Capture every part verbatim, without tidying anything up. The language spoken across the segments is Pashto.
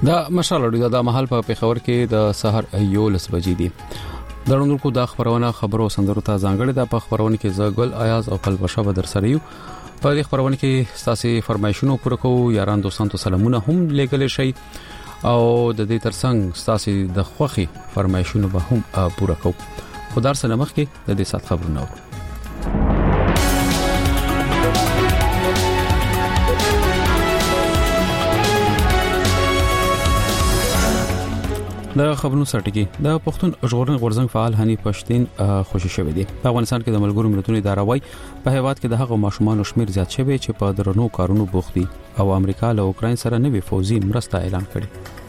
دا مشال اړیدا د محل په پیښور کې د سحر یولس بجې دي. درونکو د خبرونه خبرو سندرو ته ځانګړي د خبرونه کې زګل آیاز او پلوشه به در سره یو. په دې خبرونه کې تاسو فرمایشونو پوره کوو، یاران دوستان ته سلامونه هم لګل شي او د دې ترڅنګ تاسو د خوخي فرمایشونو به هم پوره کوو. خدای سره مخ کې د دې سات خبرونه و. د خبرونو سرټکی د پښتون ژغورنې غورځنګ فعال حنیف پښتين خوشی شوی دی. په افغانستان کې د ملګرو ملتونو اداره وايي په هیواد کې د هغو ماشومان شمیر زیات شوی چې په درنو کارونو بوخت دي او امریکا له اوکرين سره نوې فوزي مرسته اعلان کړې.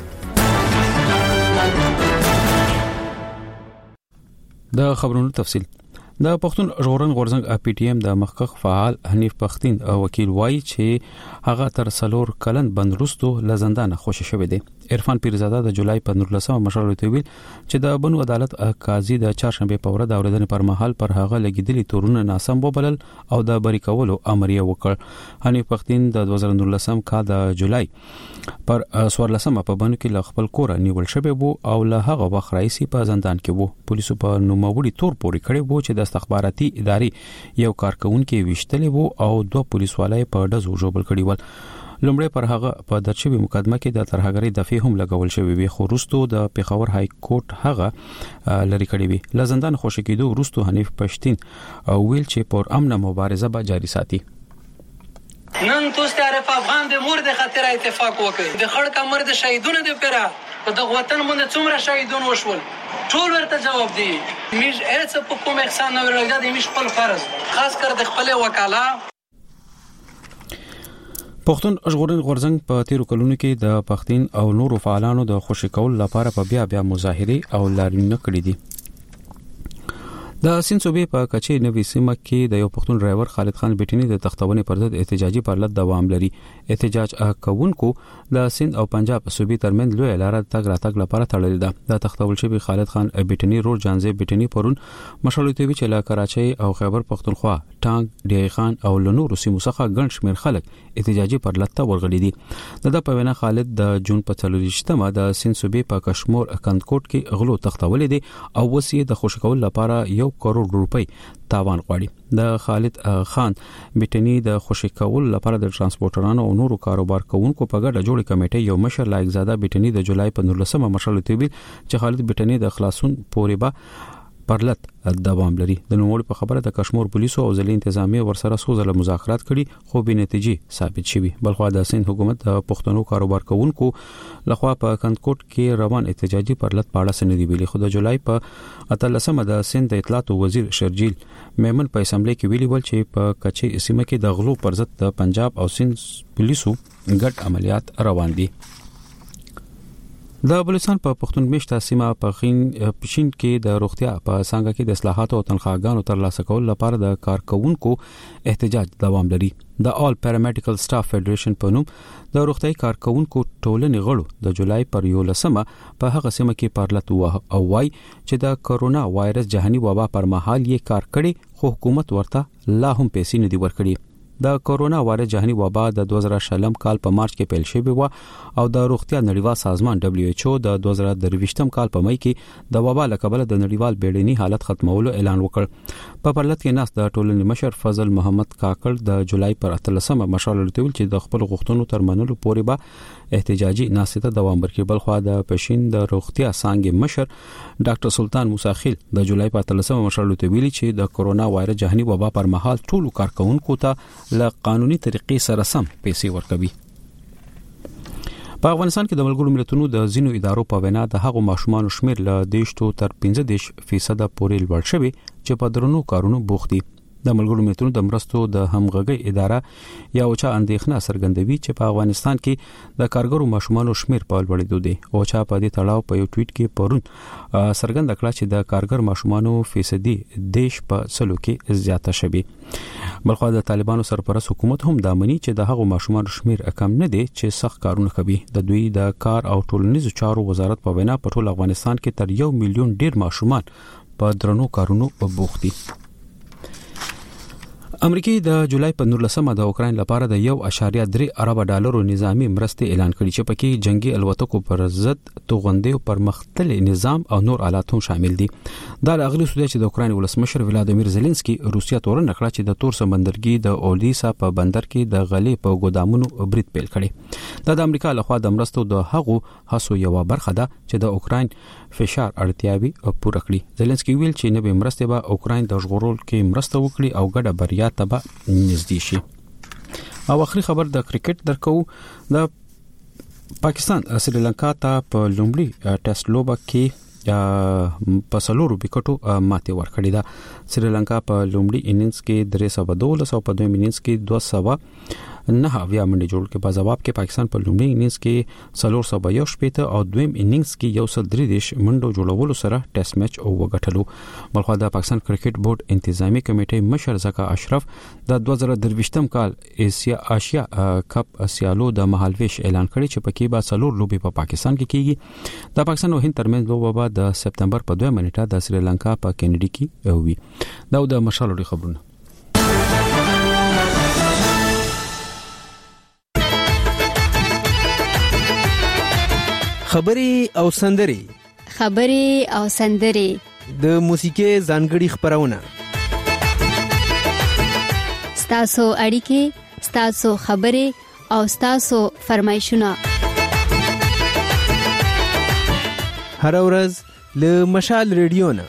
د خبرونو تفصیل د پښتون ژغورنې غورځنګ پی ټی ایم د مخکخ فعال حنیف پښتين وکیل وایي چې هغه تر سلور کلن بند وروسته له زندان خوشی شوی دی. عرفان پیرزاده د جولای په نولسمه مشر ته ویل چې د بنو عدالت قاضي د چهارشنبه په ورځ د اوریدنې پر مهال پر هغه لګیدلي تورونه ناسم وبلل او د بری کولو امر یې وکړ. حنیف پښتين د دوه زره نولسم کال د جولای پر سوارلسمه په بنو کې خپل کور نیول شوی وو او له هغه وخت راځي په زندان کې وو. پولیسو په نوموړي تور پوري کړی وو چې د استخباراتي ادارې یو کارکونکو ویشتلی وو او دوه پولیسوالای په ډزو جوړ کړي ول. لومړی پر هغه په درچوي مقدمه کې د ترهګری دفعه هم لګول شوی وي، خو وروسته د پیښور های کورټ هغه لری کړی وي. له زندان خوشی کېدو وروسته حنیف پښتين ویل چې پر امن مبارزه به جاری ساتي. نن تاسو تعرف افغان د مور د خاطر اتفاق وکړي د خړ کمر د شهیدونو د پیرا د وطن باندې څومره شهیدون وشول ټول ورته جواب دی. میش هیڅ په کوم احسان نه ورغله د میش خپل فرض خاص کر د خپل وکاله. پښتون ژغورنې غورځنګ په تیرو کلونو کې د پښتين او نورو فعالانو د خوشی کول لپاره په بیا بیا مظاهره او لارښوونې کړې دي. د سین صوبې په کچې نوې سیمه کې د یو پښتون ډرایور خالد خان بیٹنی د تختونې پر ضد احتجاجي پرلط دوام لري. احتجاج کوونکو د سین او پنجاب صوبې ترمنځ لوی لار تګ راتګ لپاره تړلې ده. د تختول شوی خالد خان بیٹنی رور جانزه بیٹنی پرون مشالوتي چې له کراچۍ او خیبر پختونخوا ټانګ ډیغی خان او لنور سیمو څخه ګڼ شمیر خلک احتجاجي پرلط ته ورغلي دي. د په وینا خالد د جون په څلورشتمه د سین صوبې په کشمور کندکوټ کې غلو تختولې دي او وسیه د خوشکول لپاره یو کروڑ روپۍ تاوان غواړي. د خالد خان بیٹنی د خوشی کول لپاره د ترانسپورټرانو او نورو کاروبار کوونکو په ګډه جوړه کمیټه یو مشر لایق زاده بیٹنی د جولای په نولسمه مشر ته ویل چې خالد بیٹنی د خلاصون پورې به پرلط دوام لري. د نوموړي په خبره د کشمیر پولیسو او ځلې انتظامیه ورسره سوزله مذاکرات کړي خو به نتیجې ثابت شوي. بلخو د سین حکومت د پښتنو کاروبار کوونکو لخوا په کندکوټ کې روان احتجاجي پرلط پاړه سندې ویلي. خو د جولای په اتلسمه د سین د اطلاعات وزیر شرجیل میمن په اسمبلی کې ویلي ول چې په کچې سیمه کې د غلو پر ضد د پنجاب او سین پولیسو ګډ عملیات روان دي. د بلوچستان په پښتون مشته سیمه په خین پښین کې د روغتیا په څنګه کې د اصلاحاتو او تنخواګانو ترلاسه کول لپاره د کارکونکو احتجاج دوام لري. د آل پیرامیډیکل سټاف فدریشن په نوم د روغتي کارکونکو ټولنې غړو د جولای پر یولسمه په هغه سیمه کې پرلط وه او وايي چې د کرونا وایرس جهاني وبا پر مهال یې کار کړي خو حکومت ورته لا هم پیسې نه دی ورکړي. د کرونا وایرس جهاني وبا د دوه زره شلم کال په مارچ کې پیل شوی و او د روغتیا نړیوال سازمان دبليو ایچ او د دوه زره درویشتم کال په مې کې د وبا له کبله د نړیوال بیړني حالت ختمولو اعلان وکړ. په پرلط کې ناس د ټولنې مشر فضل محمد کاکړ د جولای پر اتلسمه مشال لري چې د خپل غوښتنو تر منلو پورې به احتجاجي ناسته دوام ورکړي. بلخو د پښین د روغتیا څنګه مشر ډاکټر سلطان موسی خیل د جولای په اتلسمه مشال لري چې د کرونا وایرس جهاني وبا پر مهال ټول کارکونکو ته له قانوني طریقې سره سم پیسې ورکوي. په افغانستان کې د ملګرو ملتونو د ځینو ادارو په وینا د هغو ماشومان شمیر له دیشتو تر پنځه دیش فیصد پورې لوړ شوی چې په درنو کارونو بوخت دي. د ملګرو ملتونو د مرستو د همغږي اداره یا اوچا اندېښنه څرګندوي چې په افغانستان کې د کارګرو ماشومان شمیر په لوړېدو دي. اوچا په دې تړاو په یو ټویټ کې پرون څرګنده کړه چې د کارګر ماشومان فیصدي دیش په سلو کې زیاته شوي. بلخو د طالبانو سرپرست حکومت هم دا مني چې د هغو ماشومان شمیر کم نه دي چې سخت کارونه کوي. د دوی د کار او ټولنیزو چارو وزارت په وینا په ټول افغانستان کې تر یو میلیون ډیر ماشومان په درنو کارونو بوخت دي. امریکا د جولای په نولسمه د اوکراین لپاره د یو اشاریه درې ارب ډالرو نظامی مرستې اعلان کړي چې پکې جنگي الوتکو پر ضد توغندیو پر مختلف نظام او نور آلات هم شامل دي. دا اغلی سوده چې د اوکراین ولسمشر ولادیمیر زيلنسکي روسیا تورن کړه چې د تور سمندرګي د اودیسا په بندر کې د غلې په ګودامونو برید پیل کړي. دا د امریکا لخوا د مرستو د هغو هڅو یو برخه ده چې د اوکراین فشار اړتیاوي پوره کړي. زيلنسکي ویل چې نوې مرستې به اوکراین د ژغورل کې مرسته وکړي او ګډه بریا ته به نږدې شي. او اخري خبر د کرکټ درکو. د پاکستان سریلانکا ته په لومړي ټیسټ لوبه کې په سلورو وکټو ماته ورکړې ده. سریلانکا په لومړي اننګز کې درې سوه دولس او په دویم اننګز کې دوه سوه نه اویا منډي جوړ کې. په جواب کې پاکستان په لومړي اننګز کې څلور سوه یو شپېته او دویم اننګز کې یو سل درې دیش منډو جوړولو سره ټیسټ میچ او وګټلو. بلخو د پاکستان کرکټ بورډ انتظامی کمیټې مشر زکا اشرف د دوه زره درویشتم کال ایشیا آسیا کپ سیالو د مهالویش اعلان کړی چې پکې به څلور لوبي په پاکستان کې کیږي. د پاکستان او هند ترمنځ لوبه به د سپتمبر په دوه منټه د سریلانکا په کینیډي کې وي. دا د مشالو خبرونه. خبري او سندري خبري او سندري د موسیقي ځانګړي خبرونه ستاسو اړیکې ستاسو خبري او ستاسو فرمایشونه هر ورځ له مشال ریډیو نه.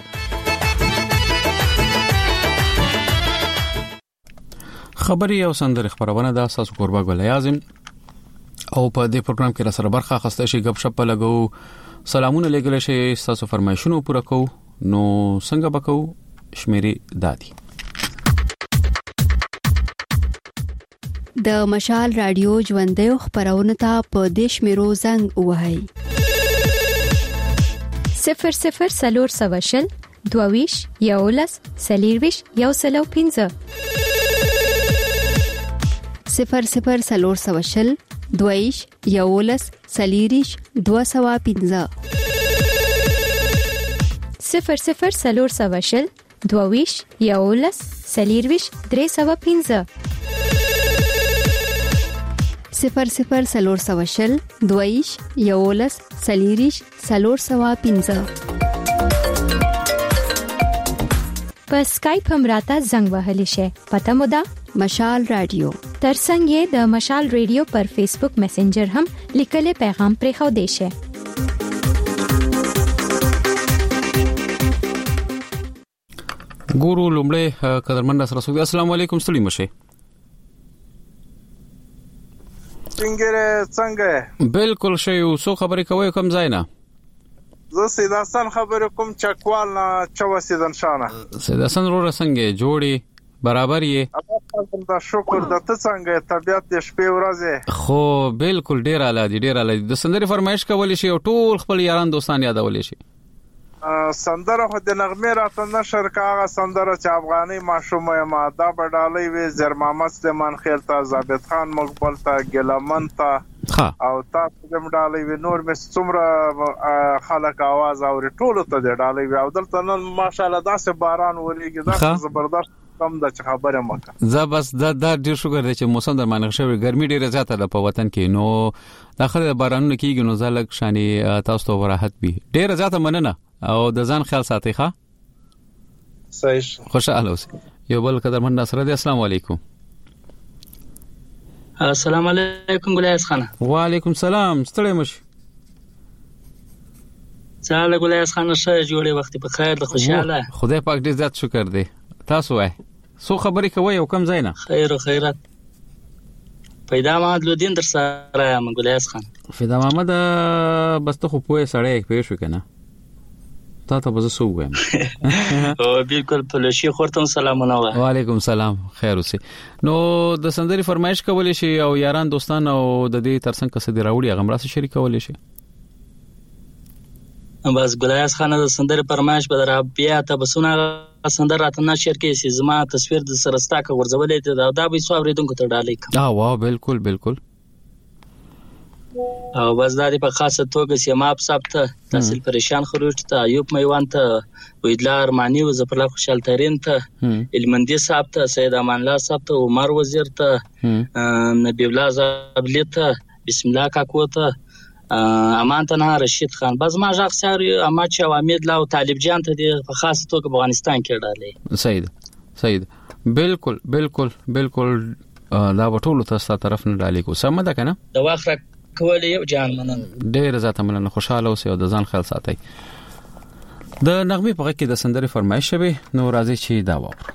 خبري او سندري خبرونه د اساس قربا ګل اعظم او په دې پروګرام کې را سره برخه اخیسته شي غب شپ لګو سلامونه لګل شي تاسو فرمایشونه پوره کو نو څنګه بکو شمیري دادي. د مشال رادیو ژوندې خبرونه ته په دیش میرو زنګ وهاي صفر صفر سلور سواشل دوویش یولس سلیرویش یو سلو پینزه صفر صفر سلور سواشل دویش یولس سلیریش دو سوا پینزه صفر صفر سلور سواشل دویش یولس سلیرویش درې سوا پینزه صفر صفر سلور سواشل دویش یولس سلیریش سلور سوا پینزه. په سکایپ هم راته زنګ وهلی شي. پته مو ده مشال رادیو. ترڅنګ یې د مشال رادیو پر فیسبوک میسنجر هم لیکل پیغام پرې خو دی شي. ګورو لومړی قدرمن سره سو. السلام علیکم ستړي مشه. څنګه څنګه بالکل شی او سو خبرې کوي کوم ځای نه. زه سیداسن خبرې کوم چکوال نه چوا سیدن شانه. سیداسن رو رسنګ جوړي برابر یې. دا شکر د ته څنګه طبيعت د شپې ورځې خو بالکل ډیر اعلی دي ډیر اعلی د سندري فرمایش کول شي او ټول خپل یاران دوستان یادول شي. سندره خو د نغمه راته نشر کاغه سندره چې افغاني ماشومه ما دا بډالۍ وي زر محمد سلیمان خیل ته ثابت خان مقبل ته ګلمن ته او تاسو د مډالۍ وی نور مې څومره خلک आवाज اوري ټول ته د ډالۍ وی او دلته نن ماشاءالله داسې باران وريږي دا زبردست کم د خبره مکه. زه بس دا د ډیر شکر دی چې موسم در باندې شوی ګرمي ډیره زیاته ده په وطن کې نو داخله بارانونه کیږي نو زلک شاني تاسو ته راحت وي. ډیره زیاته مننه او د ځان خیال ساتي ښه. صحیح خوشاله اوسئ. یو بل قدرمن نصر دی. السلام علیکم. السلام علیکم ګلیاس خان. وعلیکم السلام ستړي مش. سلام ګلیاس خان شه جوړې وخت په خیر د خوشاله. خدای پاک دې زیات شکر دی. تاسو وای سو خبرې کوي او کم ځای نه. خیر او خیرات. پیدا محمد لودین در سره یم ګلیاس خان. پیدا محمد بس ته خو پوهه سړی پېښ وکنه. تا ته بز سو وایم. او بالکل په لشي خورتم سلامونه و. وعلیکم السلام خیر اوسئ. نو د سندري فرمایش کولې شي او یاران دوستان او د دې ترڅنګ کس دی راوړي هغه مرسته شریک کولې شي. بس ګلیاس خان د سندري فرمایش به درا بیا ته بسونه سندر راته نشر کې سي زما تصویر د سرستا کا ورزولې ته دا به سو اوریدونکو ته ډالې. اه واه بالکل بالکل. او بس دا په خاصه توګه سیماب صاحب ته تحصیل پریشان خروج ته ایوب میوان ته ویدلا ارمانی و زفرلا خوشحال ترین ته علمندی صاحب ته سید امان الله صاحب ته عمر وزیر ته نبی الله زابلی ته بسم الله کاکو ته امان ته رشید خان بس ما ځخ ساري اما چې امید لا او طالب جان ته په خاصه توګه په افغانستان کې ډالې سید سید بالکل بالکل بالکل دا وټول تاسو طرف نه ډالې کو سم ده کنه د واخره کول یو جان منن ډېر زیاته مننه خوشاله اوسئ او د ځان خیال ساتئ د نغمې په غږ کې د سندرې فرمایش شوی نو راځي چې دا واورو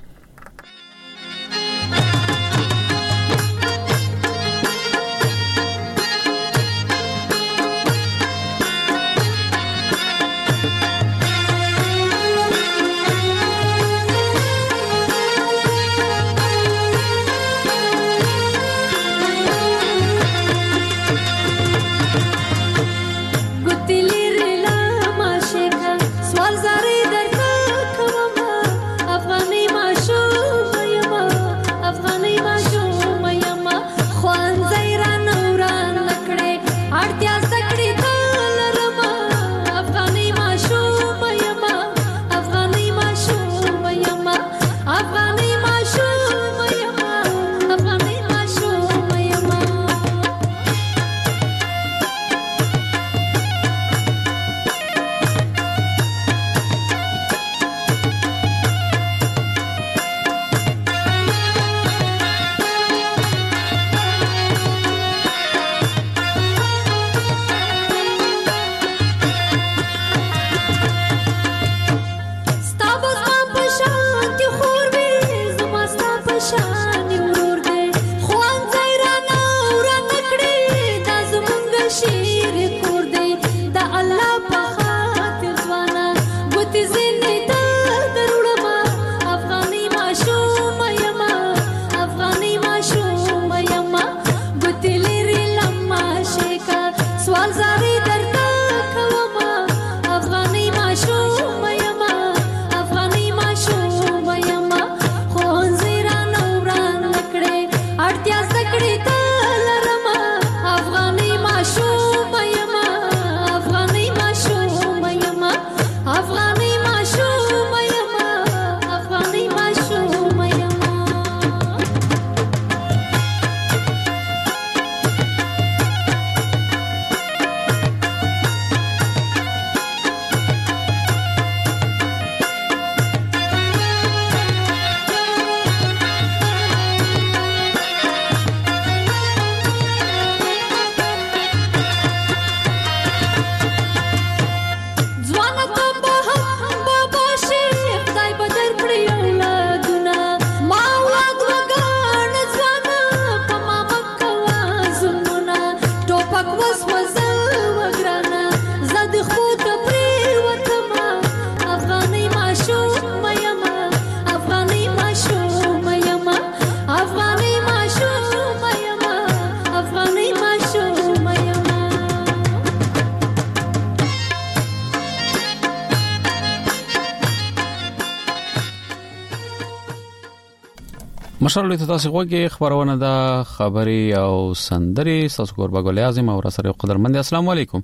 مشرلې ته تاسو غوږی خبرونه د خبري او سندري تاسو کور بغول اعظم او سره قدرمن السلام علیکم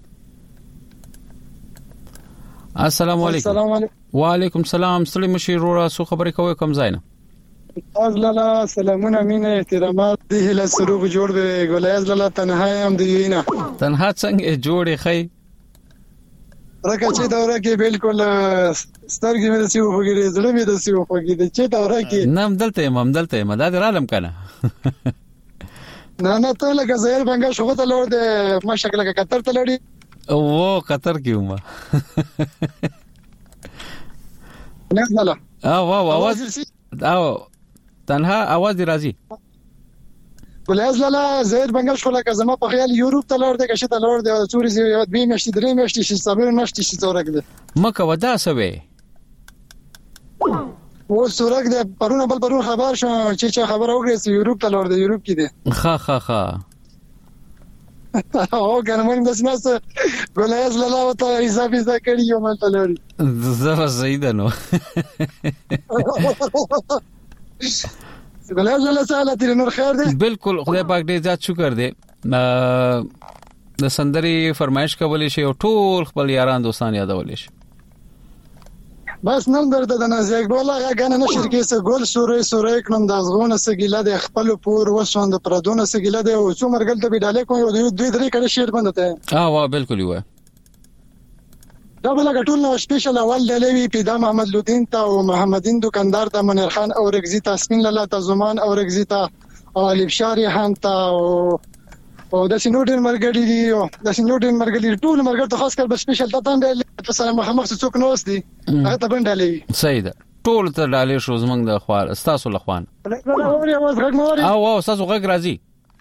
السلام علیکم السلام علیکم وعلیکم السلام ستړي مشي رورا سو خبري کوي کوم ځای نه ازلالا سلامونه مینه احترامات دی له سروغ جوړ دی ګولای ازلالا تنها هم دی نه تنها څنګه جوړې خی راکه چې دا ورکه بالکل سترګې مې د سیو خوګیږي زړه مې د سیو خوګیږي چې دا ورکه نام دلته مم دلته ما دا درالم کنه نه نه ته لکه زهر بنګا شوغه ته لور دې ما شکل کې قطر ته لړی او قطر کې ومه نه نه او واو आवाज او تنها आवाज دی راځي ګولای لاله زهر بنګا شو لکه زما په خیال یورپ ته لور دې که شته لور دې څوري زی به مشتي درې مشتي شي صبر مشتي شي تورک دې مکه ودا سوي و سورک دې پرونه بل پرونه خبر شو چې چې خبر اوګري یورپ ته لور دې یورپ کې دې خا خا خا او ګرمون د سناس ګولای لاله وته حساب حساب کړی یو مال ته لوري زه زید نو ګولای لاله سهاله تیر نور خیر دې بالکل خدای پاک دې زیات شکر دې د سندري فرمایش کولې شي او ټول خپل یاران دوستان یادولې شي. بس نن درته د نازیک بولا غاګنه نشر کې څه ګول سورې سورې کلم د ازغونه سګیله د خپل پور وسوند پردونه سګیله د او څو مرګل ته بډاله کوم یو دوی درې کړه شعر باندې اه وا بالکل وای دا بل غټول نو سپیشل اول دلوي پیدا محمد لودین ته او محمدین دکاندار ته منیر خان او رگزی تاسمین لاله ته زمان او رگزی ته او الف شاری خان ته او او د سینوډن مرګړي دي او د سینوډن مرګړي ټول مرګړ ته خاص کر به سپیشل ته تاند په سره مخامخ څوک نو وستي هغه ته بندالي صحیح ده ټول ته ډالې شو زمنګ د خوار استاسو لخوان او او استاسو غږ راځي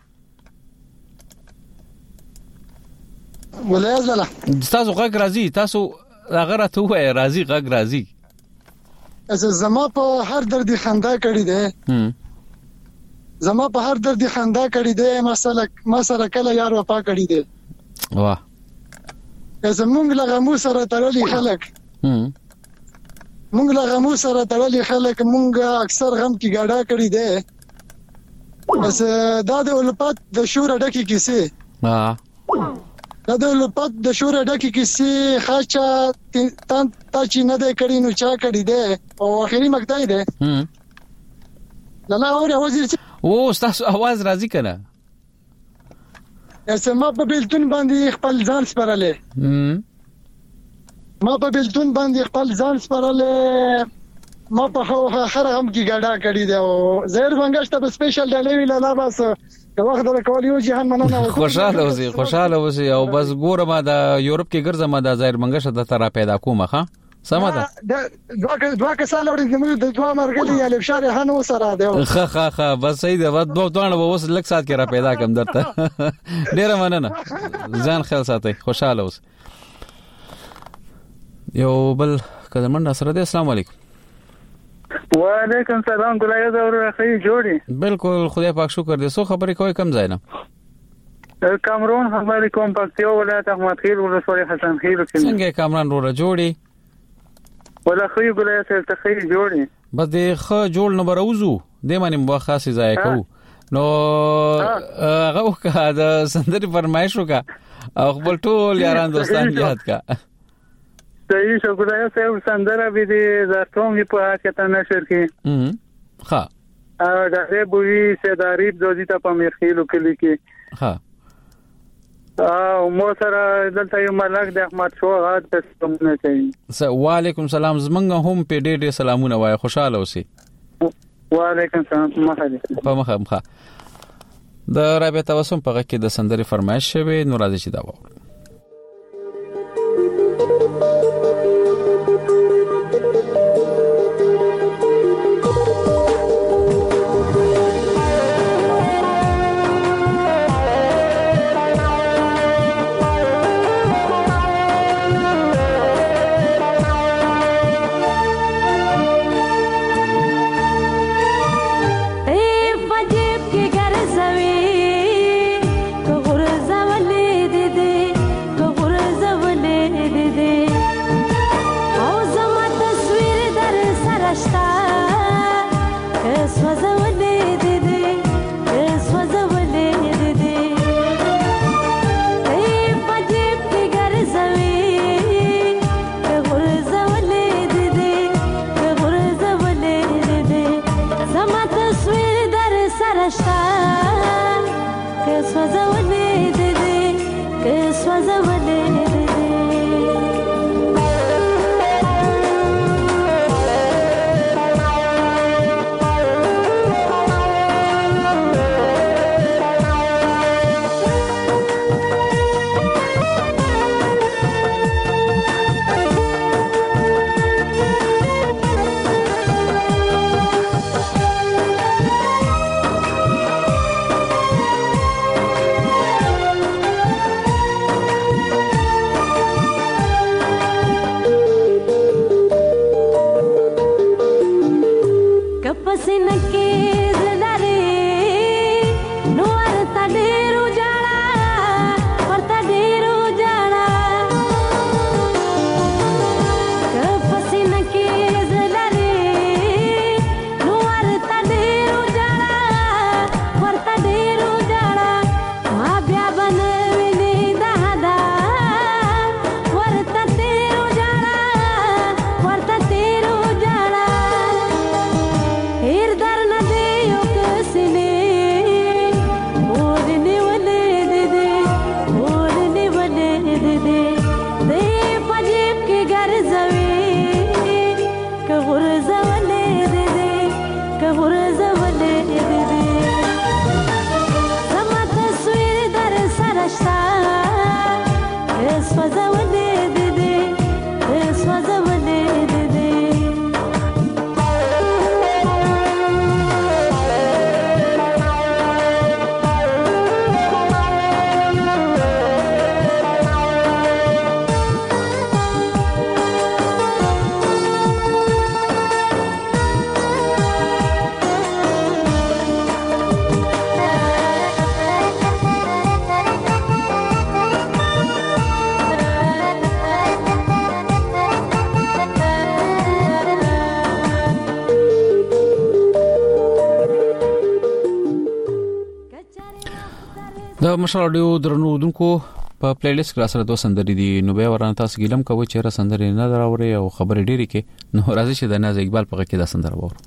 ولایز لاله استاسو غږ راځي تاسو هغه راته وای راځي غږ راځي از زما په هر درد خندا کړی ده زما په هر درد خندا کړی دی مسله مسله کله یار وفا کړی دی واه زمونږ لغمو سره تړلي خلک مونږ لغمو سره تړلي خلک مونږ اکثر غم کې ګاډا کړی دی بس دا د الفت د شور ډکی کیسه ها دا د الفت د شور ډکی کیسه خاصه تان تا چې نه ده کړی نو چا کړی دی او اخیری مقطع دی لاله اوري وزیر او تاسو आवाज راځي کنه اسما په بلتون باندې خپل ځان سپارلې ما په بلتون باندې خپل ځان سپارلې ما په خره هم کې ګډا کړی دی او زهر بنګشت په سپیشل ډلې لاله بس که وخت درکول یو جهان مننه خوشاله اوسې خوشاله اوسې او بس ګوره ما د یورپ کې ګرځم د زهر بنګشت د تر پیدا کومه ها سمه ده دوه دوه کسان لري زموږ د دوه مرګلي یا لبشار هانو سره ده خه خه خه بس صحیح ده دوه دوه به وس لک سات کې را پیدا کم درته ډیره مننه ځان خیال ساتي خوشاله اوس یو بل کلمن سره ده. السلام علیکم. وعلیکم سلام ګلای زور خی جوړي بالکل خدای پاک شکر دې سو خبرې کوي کم ځای نه کامرون خبرې کوم پکتیا ولایت احمد خیل ولسوالۍ حسن خیل کې څنګه کامران رو جوړي ولا خو ګلای سره ته خی جوړي بس دې خو جوړ نه بروزو دې باندې مو خاصه ځای کو نو هغه وکړه د سندري فرمایش وکړه او خپل ټول یاران دوستان یاد کا صحیح شو ګلای سره سندره به دې زارتوم په حقیقت نشر کې ها ا دغه بووی سیداریب دوزی ته په میرخیلو کې کې ها او مو سره دلته یو ملک د احمد شو غاد په ستومنه کوي. وعلیکم سلام زمنګ هم په ډېر ډېر سلامونه وای خوشاله اوسئ. وعلیکم سلام مخه په مخه مخه د رابطه وسم په کې د سندري فرمایش شوی نو راځي چې دا وو دا د مشال اډیو درنو دونکو په پلی لیست کې سره دوه سندرې دي نو به ورانه تاسو ګلم کوي چې را سندرې نه دراوري او خبرې ډېری کې نو راځي چې د ناز اقبال په کې دا سندره وره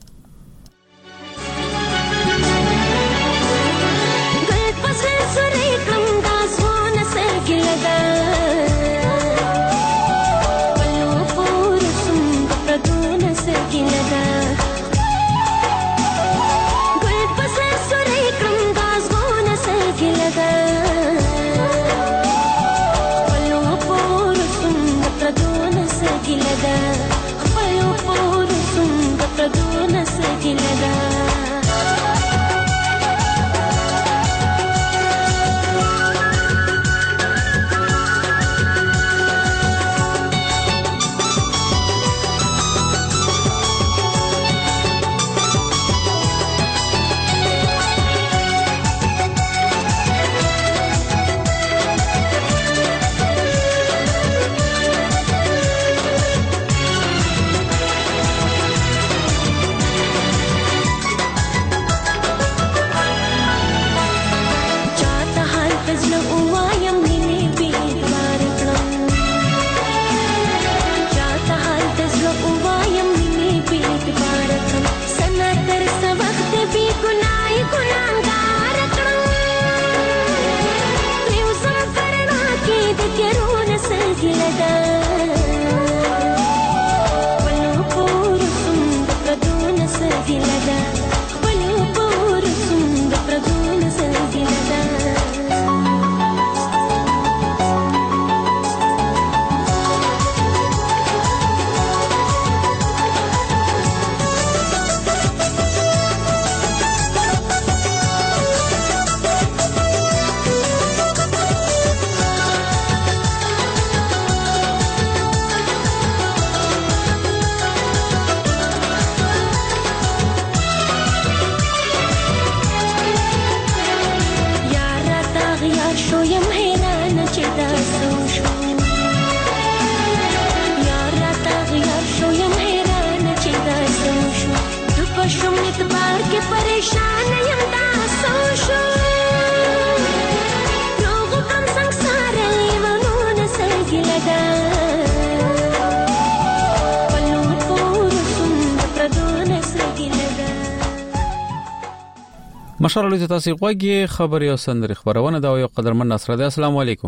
مشال اډیو تاسو غوږی خبري او سندري خبرونه دا یو قدرمن نصر ده. السلام علیکم.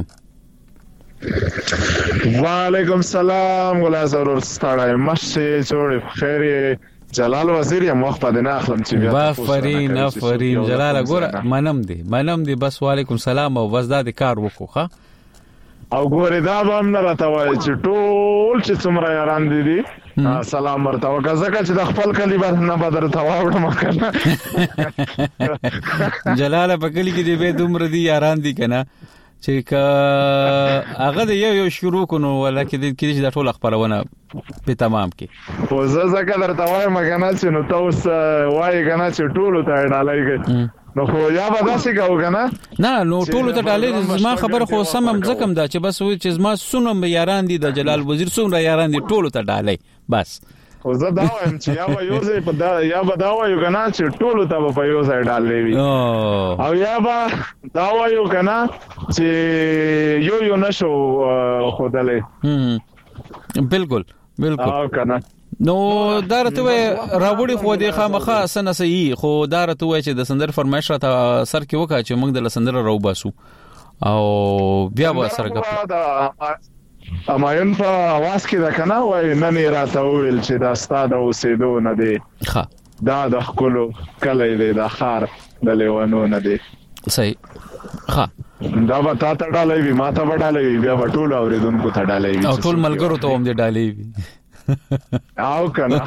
وعلیکم السلام ولا ضرور ستړی مشه جوړ خیر جلال وزیر یم وخت پد نه اخلم چې بیا بافرین افرین جلال ګور منم دی منم دی بس وعلیکم سلام او وزدا د کار وکوخه او ګورې دا به هم نه راته وایي چې ټول چې څومره یاران دي دي سلام ورته وکړه ځکه چې د خپل کلي نه به درته واوړم که نه جلاله په کلي کې دې بیا دومره دي یاران دي که نه چې که هغه د یو یو شروع کړو ولکه د کېدای شي دا ټوله خپرونه په تمام کې خو زه ځکه درته وایم که نه چې نو ته اوس وایې که نه چې ټولو ته یې ډالۍ کوي نو خو یا به داسې کوو که نه نه نو ټولو ته ډالۍ زما خبره خو سم هم ځکه هم ده چې بس وایي چې زما څومره یاران دي د جلال وزیر څومره یاران دي ټولو ته ډالۍ بس خو زه دا وایم چې یا به یو ځای په یا به دا وایو که نه چې ټولو ته به په یو ځای ډالۍ وي او یا به دا وایو که نه چې یو یو نه شو ښودلی بالکل بالکل او که نه نو دا راته وای راوړي خو دې خامخه اسنه صحیح خو دا راته وای چې د سندر فرمایش راته سر کې وکړه چې موږ د سندر راو باسو او بیا به سره غپ امایون په आवाज کې دا کنه وای نن راته ویل چې دا ستاد اوسېدو نه دی ها دا د خپل کله دی د خار د لیوانو نه دی صحیح ها دا به تا ته ډالې وي ما ته به ډالې وي بیا به ټول اوریدونکو ته ډالې وي او ټول ملګرو ته هم دې ډالې وي او کنه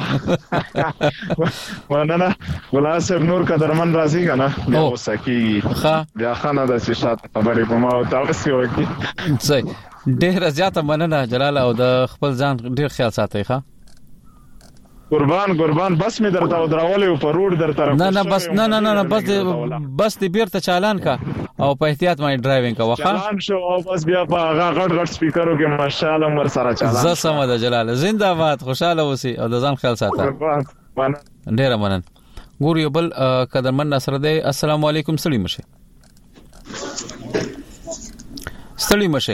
وننه ولاسب نور قدرمن راځي کنه نو سکی ها بیا خانه د شات خبرې په ما او تاسو وکي صحیح ډېر زیاته مننه جلال او د خپل ځان ډېر خیال ساتي ښا قربان قربان بس می درته ودرولې په روډ درته نه نه بس نه نه نه بس بس دې بیرته چالان کا او په احتیاط باندې ډرایوینګ کا وخا چالان شو او بس بیا په هغه غټ غټ سپیکرو کې ماشاءالله مر سره چالان ز سم ده جلال زنده‌باد خوشاله اوسې او د ځان خیال ساته ډېر مننه ګور یو بل قدرمن نصر دی السلام علیکم سړی مشه سړی مشه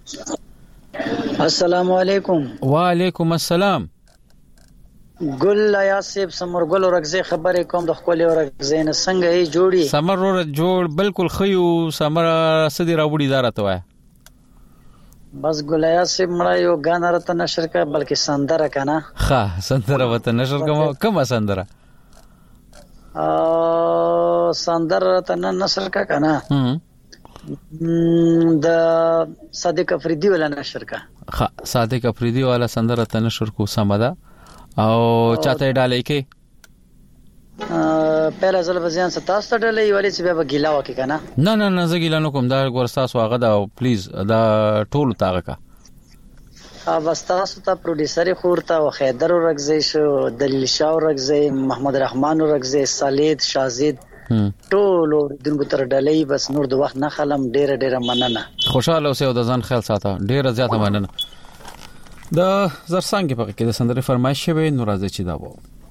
السلام علیکم وعلیکم السلام ګل یاسب سمر ګل ورغزه خبرې کوم د خپل ورغزه نه څنګه یې جوړي سمر ور جوړ بالکل خيو سمر سدي راوړي دارته وای بس ګل یاسب مړ یو غان راته نشر کا بلکې سندره کنه ها سندره وته نشر کوم کومه سندره ا سندره راته نشر کا کنه د صادق افریدی ولا نشر کا ها صادق افریدی والا سندره ته نشر کو سمدا او چاته ډالې کې پهلا ځل وزیان ستاسو ډالې ولی چې به ګیلا وکي کنه نه نه نه زه ګیلا نو کوم دا ګورستاس واغه دا پلیز دا ټول تاغه کا ا واستاسو ته پروډوسر خورته او خیدر ورغزي شو دلیل شاه ورغزي محمد رحمان ورغزي صالح شازید ټول دغه تر ډالې بس نور د وخت نه خلم ډېر ډېر مننه خوشاله اوسه او د ځان خیال ساته ډېر زیاته مننه د زرسانګ په کې د سندره فرمایش شوی نو راځي چې دا وو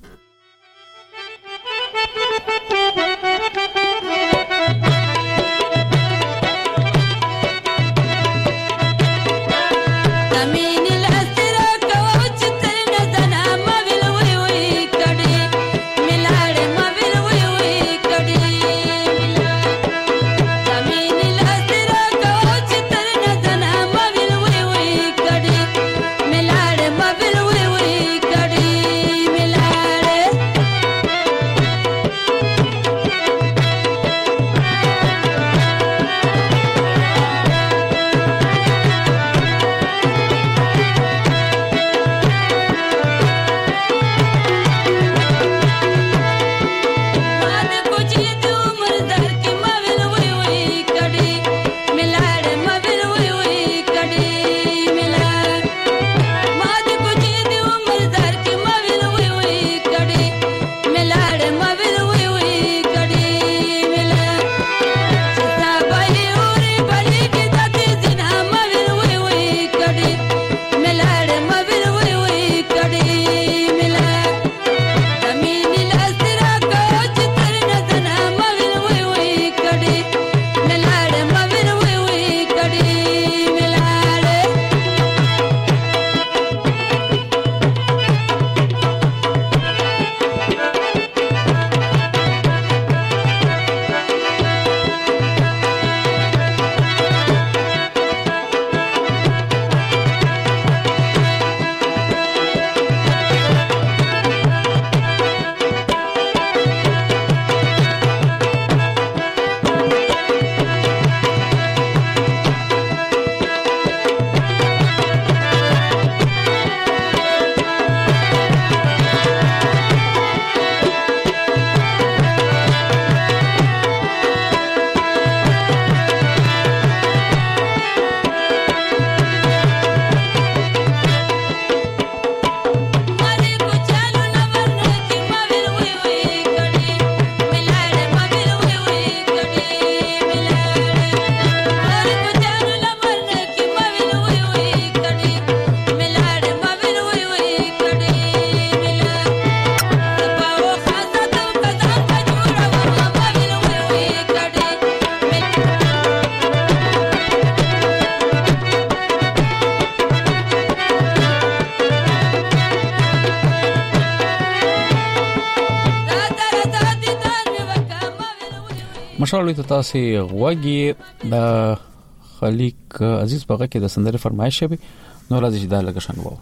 مشالوي ته تاسو غوږی د خلیق عزیز بغه کې د سندره فرمایش شوی نو راځي چې دا لږ شان وو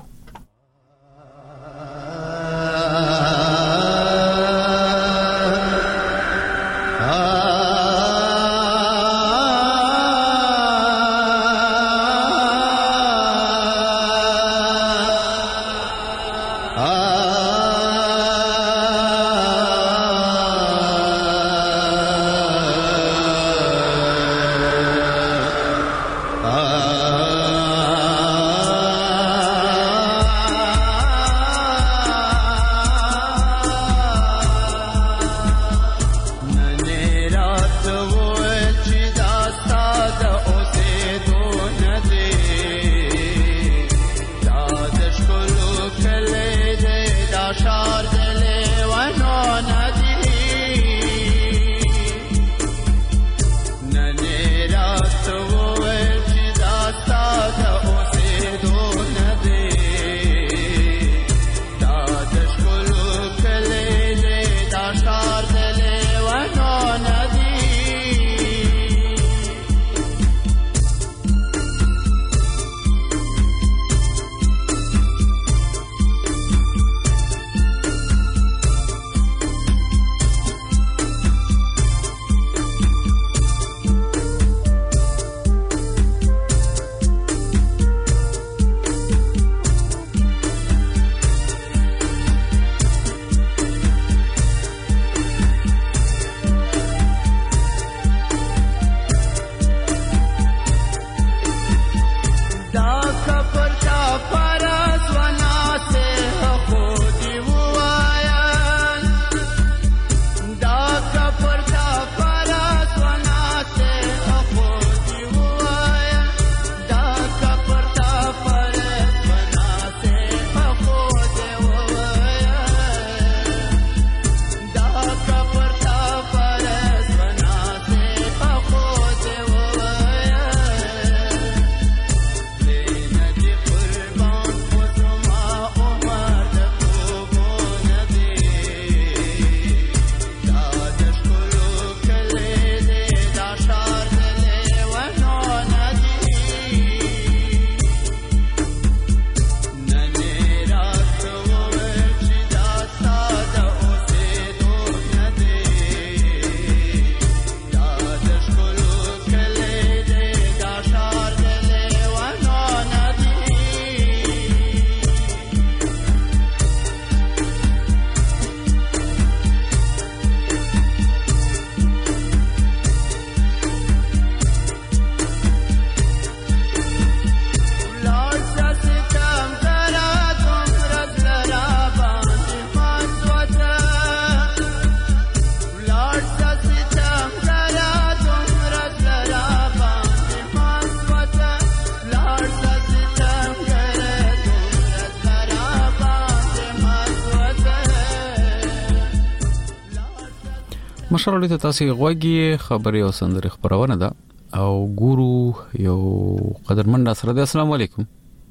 مشرولې ته تاسو غوږی خبري او سندري خبرونه ده او ګورو یو قدرمن سره ده. السلام علیکم.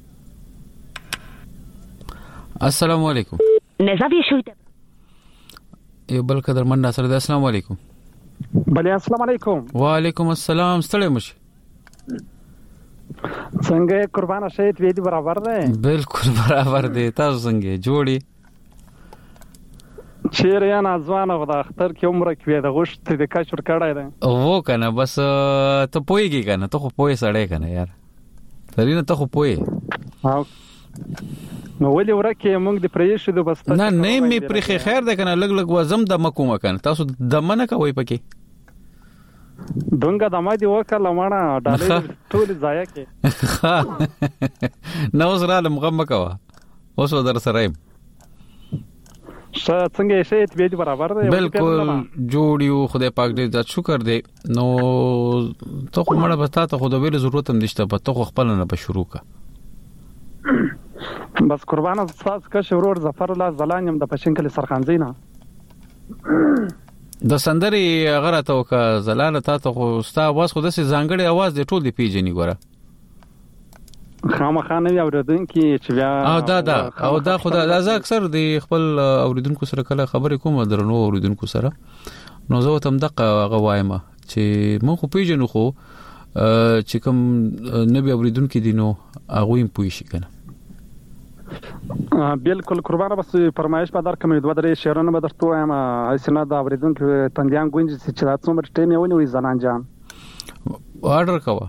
السلام علیکم. نزاوی شوید یو بل قدرمن سره ده. السلام علیکم. بله السلام علیکم. وعلیکم السلام. ستړی مشه څنګه قربانه شهید وې دي برابر ده؟ بالکل برابر دي. تاسو څنګه جوړي؟ چیرې یا نازوانه غو د اختر کې عمره کې د غوښت د کچور کړای ده. او کنه بس ته پويږي کنه ته خو پوي سړی کنه یار. ترینه ته خو پوي. ها نو ولې ورکه موږ د پرېښې د بس نه نه می پرې خیر ده کنه لګ لګ وزم د مکو مکان تاسو د منه کوي پکې دونګه د ما دی وکړه مانه ډالې ټول ځای کې نو زرا لمغم کوا اوس در سره څنګه شي ته به برابر ده. بالکل جوړیو خدای پاک دې عزت شکر دې. نو ته خو مړه بتا ته خو د ویل ضرورت هم نشته په تو خپل نه به شروع کا بس قربانه تاسو کا شورور ظفر الله زلانم د پښین کلی سرخانزینا د سندري غره ته کا زلاله تا ته خو ستا आवाज خو د سي ځانګړي आवाज دې ټول دی پیژنې ګوره خامخانه یو اوریدونکو چې بیا او دا دا او دا خدای دا اکثر دی خپل اوریدونکو سره کله خبرې کوم درنو اوریدونکو سره نو زه تم دغه غوایم چې مونږ خو پیژنو خو چې کوم نبی اوریدونکو دي نو هغه هم پوي شي کنه. بالکل قربانه بس فرمایش په در کوم دوه درې شعرونه به درته وایم حسینه دا اوریدونکو تندیان ګونج چې دا څومره ټیم یې ونیوي زنان جان آرډر کوه.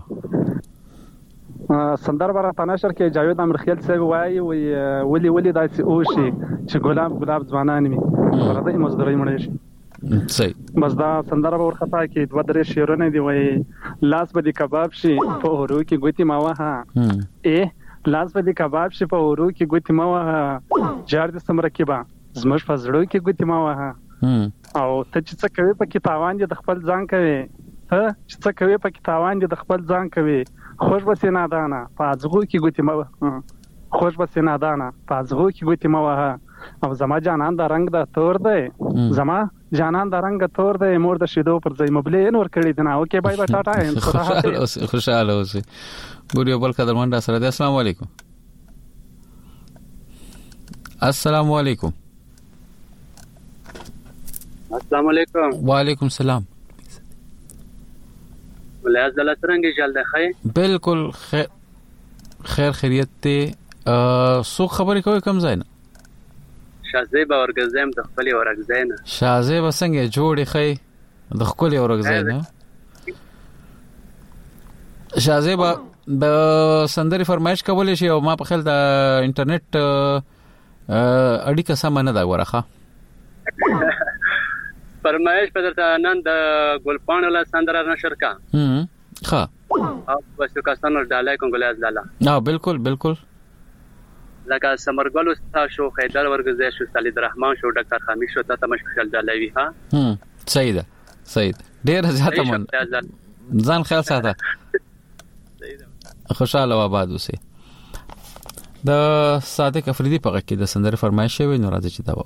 سندر برا تناشر کې جاوید امرخیل صاحب وایي ولی ولی داسې او شي چې ګلاب ګلاب ځوانان می راځي مزدوري مړ شي. صحیح. بس دا سندر به ورخطا کې دوه درې شعرونه دی وایي لاس به د کباب شي په هورو کې ګوتی ما وها ا لاس به د کباب شي په هورو کې ګوتی ما وها جار د سمرکبا زمش په زړه کې ګوتی ما وها او ته چې څه کوي په کې تاوان دي د خپل ځان کوي ها چې څه کوي په کې تاوان دي د خپل ځان کوي خوش بسې نادانه پازغو کې ګوتی ما خوش بسې نادانه پازغو کې ګوتی ما وها او زما جانان دا رنگ دا تور دی زما جانان دا رنگ تور دی مور د شیدو پر ځای مبلې نور کړی دی نه اوکې بای بای ټاټا خوشاله اوسې ګوريو بل قدرمن سره دی. السلام علیکم. السلام علیکم. السلام علیکم. وعلیکم السلام. ولې ازل څنګه جلد خیر بالکل خیر خیر خیریت ته سو خبرې کوي کم ځای نه شازیب اورګزم د خپل اورګزین شازیب څنګه جوړې خې د خپل اورګزین شازیب د سندري فرمایش کولې شي او ما په خل د انټرنیټ اړیکه سم نه دا ورخه فرمایش په درته نن د ګلپان ولا سندره نشر کا هم ښه او بس کسانو ډالای کنګولاز لاله ها بالکل بالکل لکه سمرګل استاد شو خیدر ورګزې شو سلید رحمان شو ډاکټر خامي شو ته مشکل ډالوي ها هم صحیح ده صحیح ډیر زیاته من ځان خیال ساته خوشاله و آباد اوسه. د صادق افریدي په کې د سندره فرمایش وی نو راځي چې دا و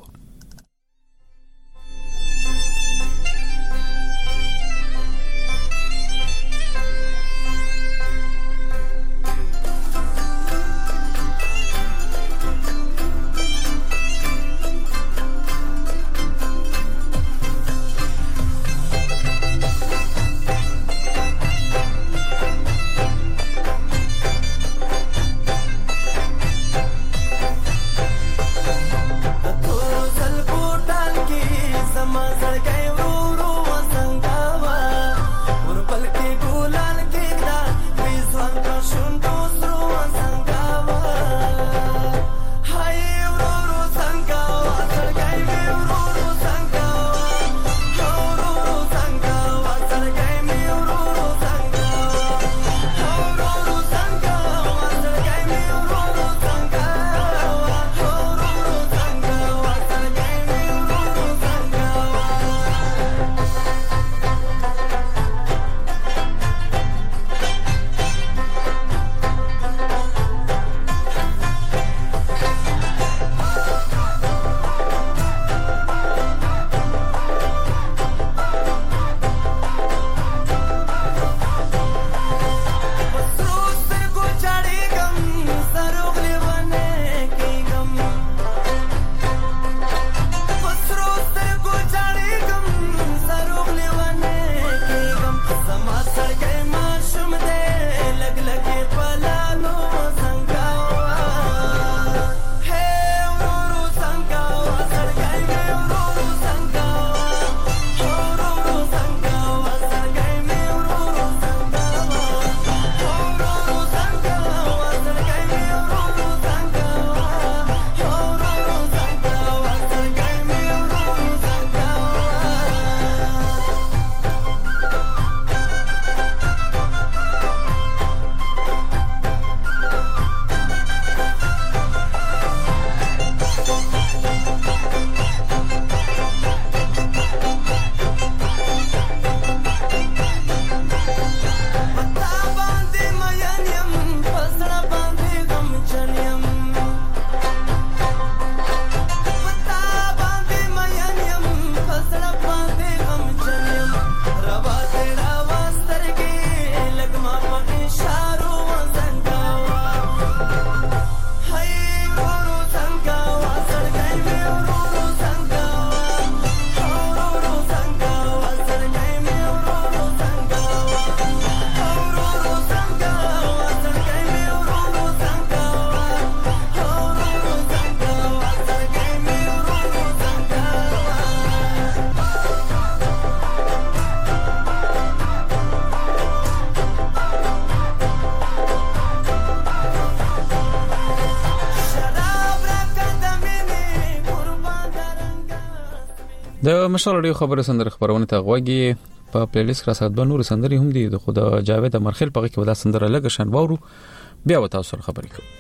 د مشال رادیو خبره سندره خبرونه ته غوږی په پلی لیست کې راځي د نور سندري هم دي د خدا جاوید مرخیل په کې ودا سندره لګ شان وورو بیا وتا سره خبرې کوو.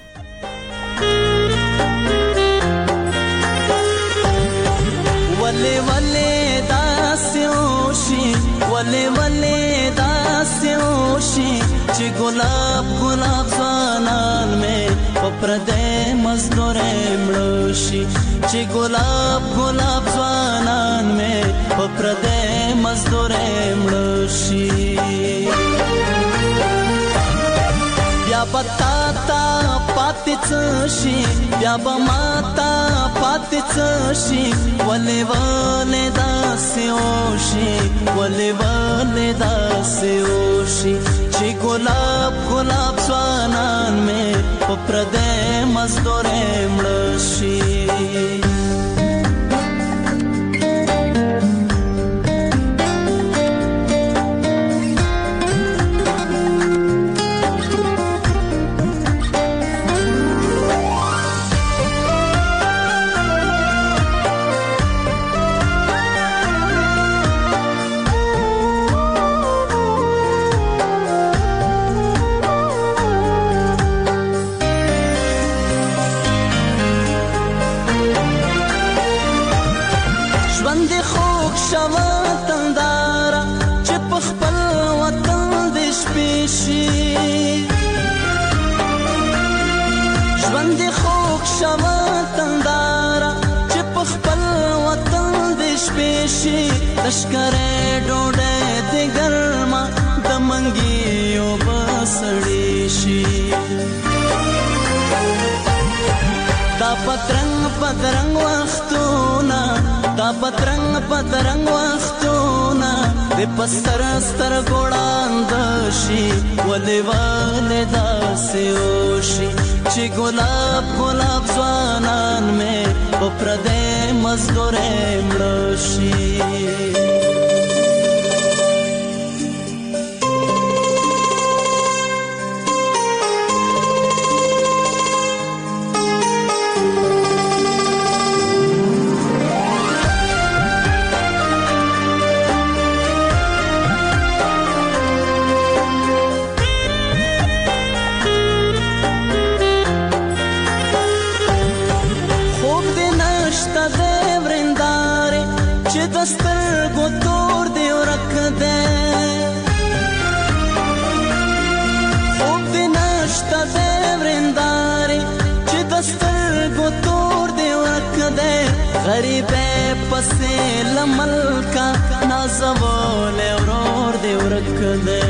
ولې ولې داسوشي ولې ولې داسوشي چې ګلاب ګلاب ځانان مې په پردې مزدورې مړوشي چې ګلاب ګلاب ځانان مې په پردې مزدورې مړوشي بیا بتا تا پاتې څشي بیا به ماتا پاتې څشي ولې ولې داسې وشي ولې ولې داسې وشي چې ګلاب ګلاب ځوانان مې په پردې مزدورې مړه شي. لشکره ډوډۍ د ګرما د منګیو بسړې شي دا پترنګ پترنګ وختونه دا پترنګ پترنګ وختونه د پستر ستر ګوړاند شي ولې ولې داسې وشي چې ګلاب ګلاب ځوانان مې په پردې مزدورې مړه شي. غریبه پسې لملکا نازول اورور دی ورکده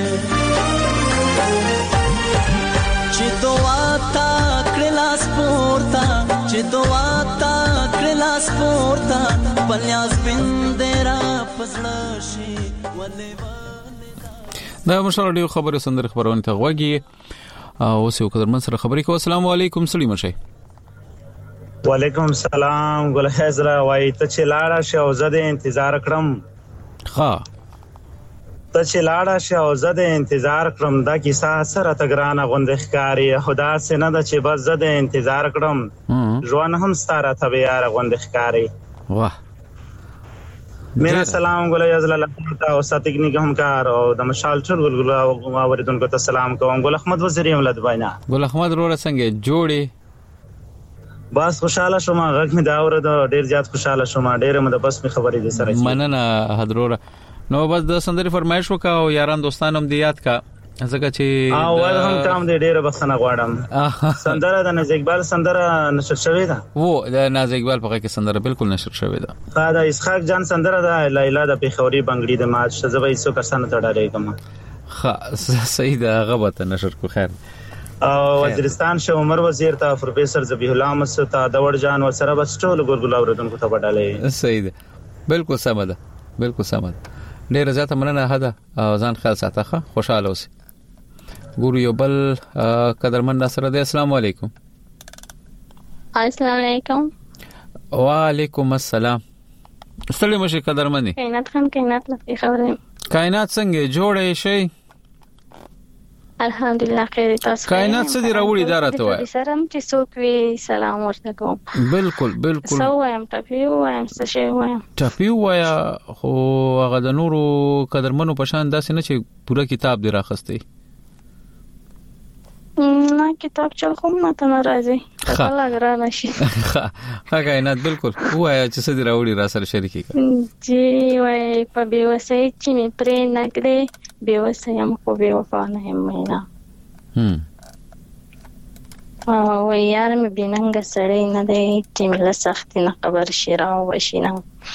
چې دعا تا کلاس پورتا چې دعا تا کلاس پورتا پلیاس بندرا پسلشي ولې دا مشال رادیو خبره سندره خبرونه ته غوږی او اوس یو قدرمن سره خبرې کوو. السلام علیکم سلیم شي. وعلیکم السلام ګل حزرا وای ته چې لاړه شه او زه د انتظار کړم. ها ته چې لاړه شه او زه د انتظار کړم دا کیسه سره تګرانه غوندې ښکاری خدا سينه د چې بس زه د انتظار کړم ژوند هم ستاره ته یار غوندې ښکاری. واه میرا سلام ګل حزرا لته او ساتګنی کوم کار او د مشال چل ګل ګل اوریدونکو ته سلام کوم. ګل احمد وزیری ولد باینا ګل احمد روړه څنګه جوړي بس خوشاله شوم غږ می دا اورد ډیر زیات خوشاله شوم ډیر مده بس می خبرې دي سره مننه حضرت نو بس د سندري فرمایش وکاو یاران دوستانم دی یاد کا ځکه چې او هم کام دې ډیر بخنه غواړم سندره د ناز اقبال سندره نشر شوې ده وو د ناز اقبال په کې سندره بالکل نشر شوې ده دا اسحاق جان سندره ده لیلا د پیښوري بنگړي د ماج شزبې سو کسانه تړلې کوم ها صحیح ده غبط نشر کو خیر او وزیرستان شه عمر وزیر ته پروفیسور ذبیح الله مسعود ته دور جان وسره بس ټول ګورګل اوردونکو ته وډالې. صحیح ده بالکل سم ده بالکل سم ده ډیر زیاته مننه هدا ځان خیال ساته خوشاله اوسئ. ګورو یو بل قدرمن ناصر ده. السلام علیکم. السلام علیکم. وعلیکم السلام. سلام شي قدرمنې. کائنات خان کائنات لطفي خبره. کائنات څنګه جوړې شي؟ الحمدلله خیر. تاسو کائنات څه دی راوړي دا راته وایي سره هم چې څوک وي سلام ورته کوم. بالکل بالکل سو وایم ټاپي وایم څه شی وایم ټاپي وایا خو هغه د نورو قدرمنو په شان داسې نه چې پوره کتاب دی راخستی. نه کتاب چل خو نه ته ناراضي خلا غرانه شي. ها کائنات بالکل وایا چې څه دی راوړي را سره شریکي جی وای په بیوسۍ چې می پرې نکړې بیوسۍ هم خو بیوفا نه هم نه هم او یار مې بیننګ سړی نه دی چې مله سخت نه خبر شي را وشینه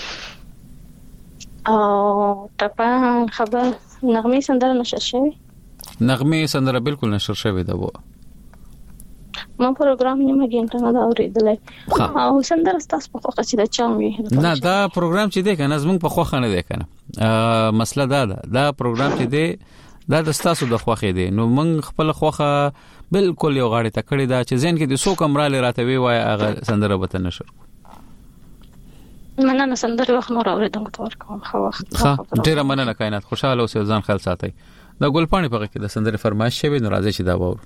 او ټپه خبر نغمه سندره نشر شوی نغمه سندره بالکل نشر شوی دا وو ما پروګرام نیمه ګنټه نه دا اورېدلې او سندره تاسو په خوښه چې دا چا وی نه دا پروګرام چې دی کنه زمونږ په خوښه نه دی کنه مسله دا ده دا پروګرام چې دی دا د تاسو د خوښه دی نو موږ خپل خوښه بالکل یو غاړه تکړه دا چې زین کې د سو کمراله راته وی وای هغه سندره به نشر مننه سندره وخت نور اورېدم تور کوم خو وخت ډیره مننه کائنات خوشاله اوسئ ځان خیال ساتئ دا ګلپانی په کې د سندره فرمایش شوی نو راځي چې دا وو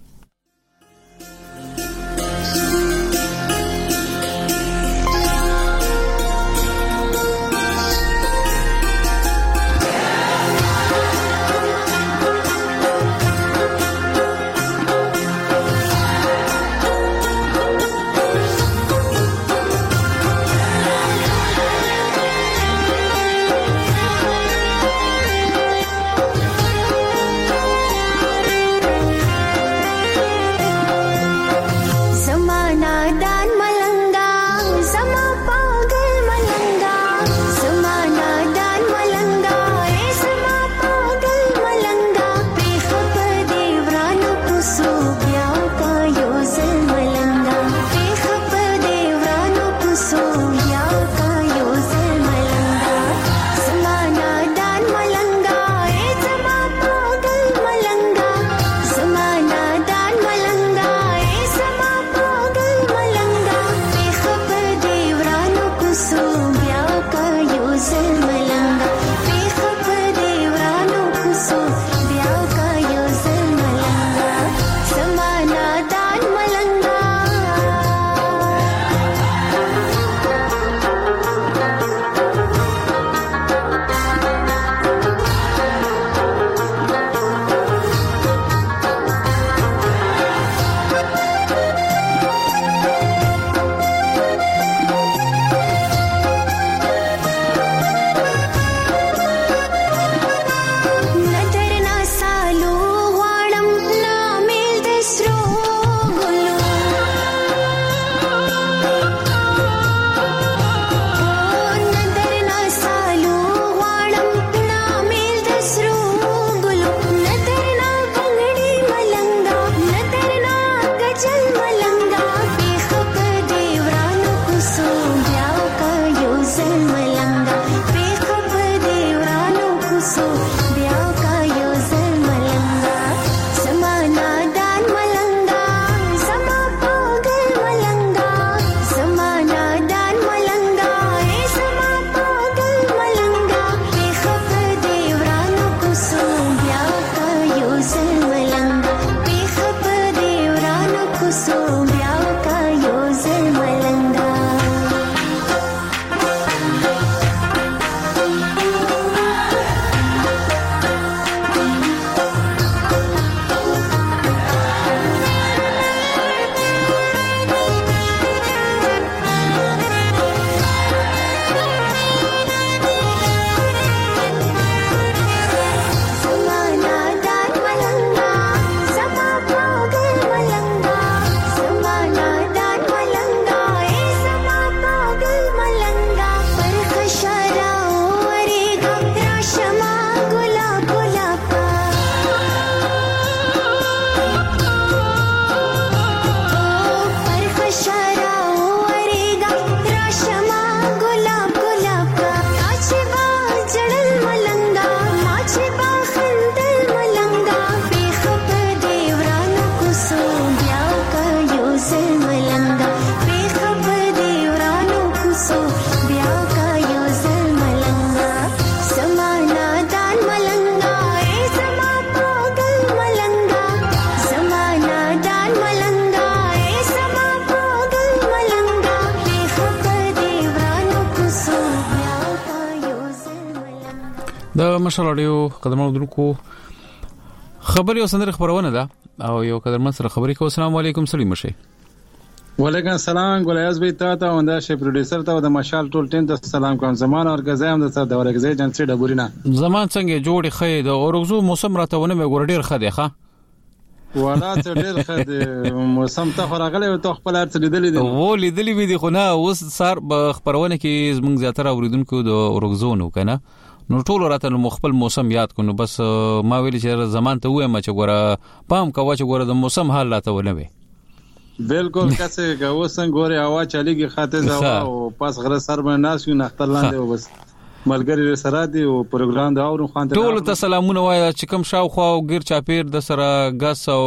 د مشال اړیو قدمونو درکو خبري او سندره خبرونه ده او یو قدرمن سره خبري کوم. السلام علیکم سلیم مشه. وعلیکم السلام ګولیاز به تا ته وندا شي پروډوسر ته د مشال ټول ټیم ته سلام کوم. زمان اور غزایم د سره د ورغزي جنسي ډبورینا زمان څنګه جوړ خې د اورغزو موسم راته ونه مې ګور ډیر خدي ښه ولا ته ډیر خدي موسم ته خراغله ته خپل ارت لیدلې دي وو لیدلې وی دي خو نه اوس سار خبرونه کې زمونږ زیاتره اوریدونکو د اورغزو نو کنه نو ټول راته نو خپل موسم یاد کونو بس ما ویل چې زمان ته وایم چې ګوره پام کوه چې ګوره د موسم حال لاته ونه وي بالکل کسه که وسنګ ګوره هوا چلیږي خاطر زوا او پاس غره سر باندې ناس یو نختر لاندې او بس ملګری سره دی او پروګرام دا اورو خان ته ټول ته سلامونه وای چې کوم شاوخوا او غیر چاپیر د سره غس او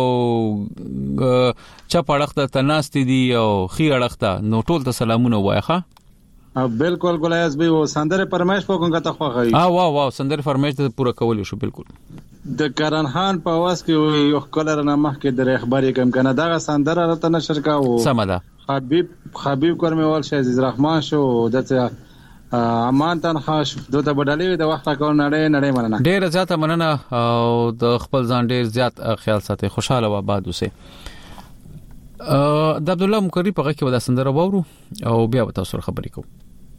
چا پړخته تناستې دی او خي اړخته نو ټول ته سلامونه وای ښا بالکل ګلایز به و سندره فرمایش وکړه ته خوغی اه واه واه سندره فرمایش ته پوره کول شو بالکل د کرن خان په واس کې یو کلر نه مخکې د خبري کوم کنه دا سندره راته نشر کاوه سمدا حبیب حبیب کرموال شه عزیز رحمان شو دته امان تن خاص دوته بدلې د وخت کول نړۍ نړۍ مننه ډیر زیاته مننه او د خپل ځان ډیر زیات خیال ساتي خوشاله و آباد اوسه د عبد الله مکری په غږ کې ودا سندره وورو او بیا به تاسو خبرې کوو.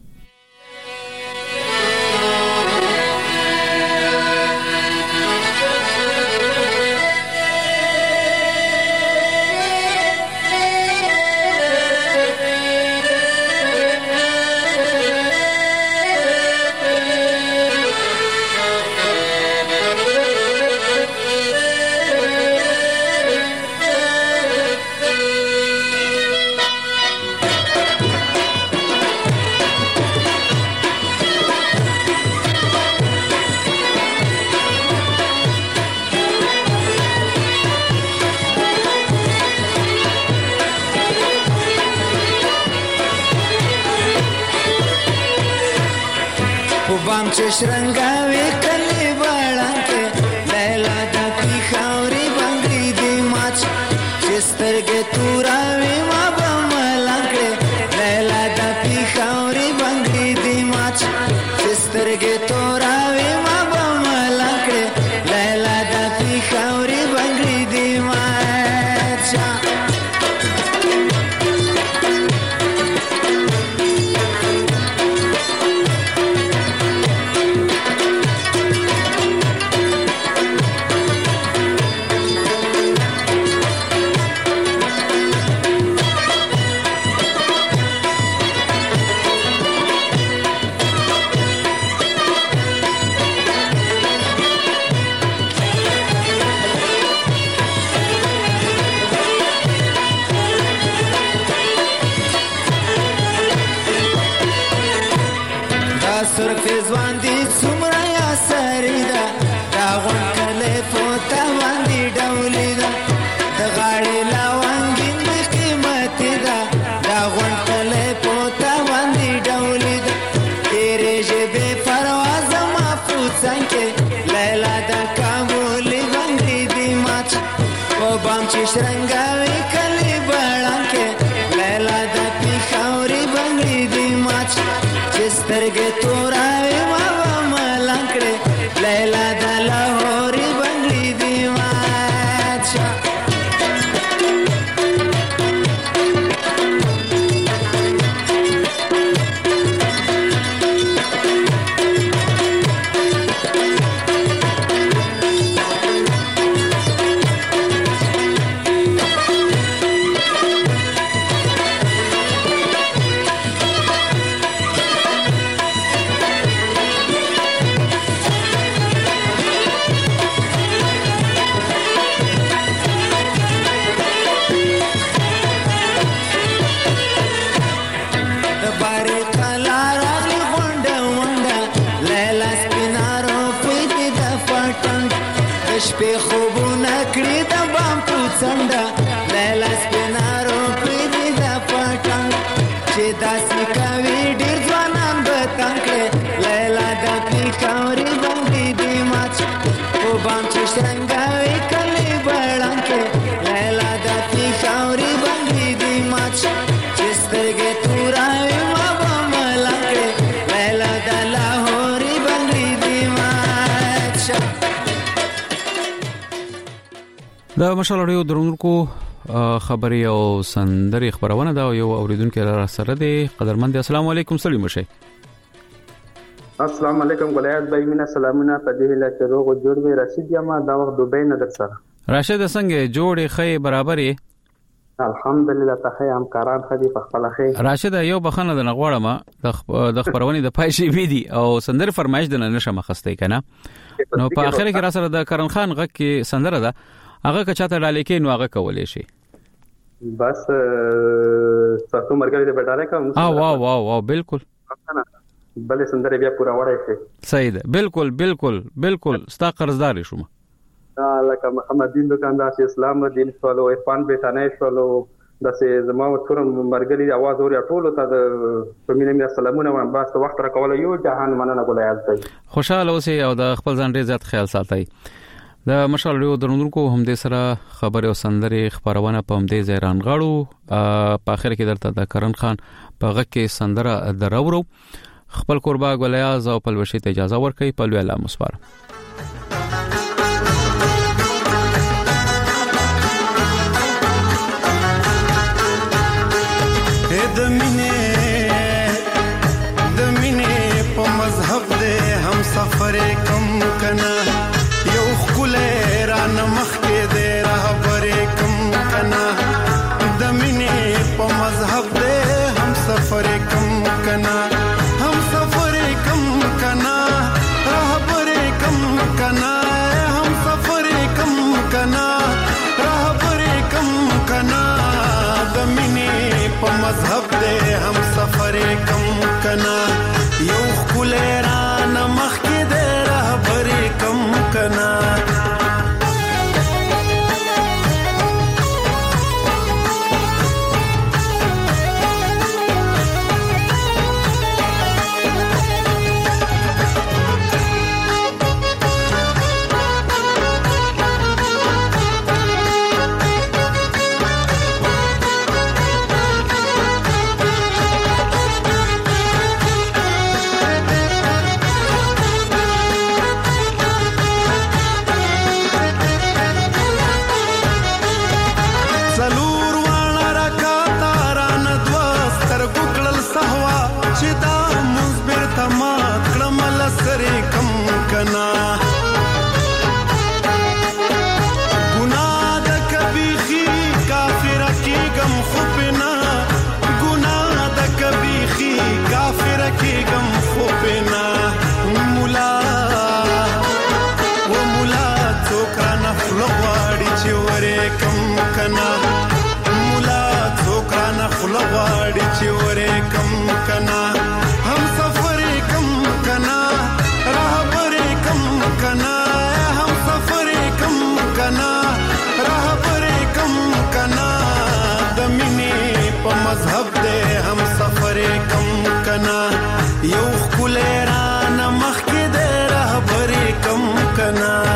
شرنګاوي کلی وړانکه لیلا د پیښوري باندې دی ماچ چسترګه توراوي ما بملانکه لیلا د پیښوري باندې دی ماچ چسترګه توراوي ما بملانکه لیلا د پیښوري باندې دی ماچ شرنګاوي کلی وړانکه لیلا د پیښوري باندې دی ماچ چسترګه توراوي ما ملانکړه لیلا د لاهوري باندې دی ماچ شپې خوبونه کړې د بام په څنډه لیلا سپینارو پرې د پټنګ چې داسې کوي ډېر ځوانان به تنګ کړې لیلا د پیښوري باندې دی ماچ په بام چې شرنګاوي کلی وړانکې لیلا د پیښوري باندې دی ماچ چې سترګې توراوي ما به ملانکړې لیلا د لاهوري باندې دی ماچ دا مشالړیو درونکو خبري او سندري خبرونه دا یو اوریدونکو را سره دي قدرمن السلام علیکم سلام مشه السلام علیکم ولایت بای مینا سلامونه په دې له چې روغ جوړ وي رشید یم دا وخت دوبۍ نه در سره راشد څنګه جوړې خې برابرې الحمدلله ته هم کاران خدي په خپل خې راشد یو بخنه د نغوړم د د خبرونې د پایشي ویدي او سندر فرمایش د نشه مخسته کنه نو په اخر کې را سره د کرن خان غږ کې سندره ده هغه کچاته ډالې کې نو هغه کولې شي بس تاسو مرګري د بټاله کوم اه واه واه واه بالکل بلې سندره بیا پورا وړای شي صحیح ده بالکل بالکل بالکل ستا قرضدار شوم لکه محمد دین دکاندار چې اسلام دین سوالو عرفان بیتانه سوالو داسې زما ټول مرګري आवाज اوري ټول ته د پمینه مې سلامونه وان بس وخت را کول یو جهان مننه ګولایات دی خوشاله اوسئ او د خپل ځان ډیر زیات خیال ساتئ د مشالړیو درونکو هم د سره خبره او سندري خبرونه په هم د زیران غاړو په اخر کې درته د کرن خان په غږ کې سندره دراورو خپل قربا ګولیاز او پلوشي ته اجازه ورکړي په لوی الله مسپار د مینې د مینې په مذهب دې هم سفر کم کنا یو خل ران مخ کې دې رهبر کم کنا د مینې په مذهب دې هم سفر کم کنا هم سفر کم کنا رهبر کم کنا هم سفر کم کنا رهبر کم کنا د مینې په مذهب دې هم سفر کم کنا یو خل ران مخ کې دې رهبر کم کنا یو خل ران مخ کې دې رهبر کم کنا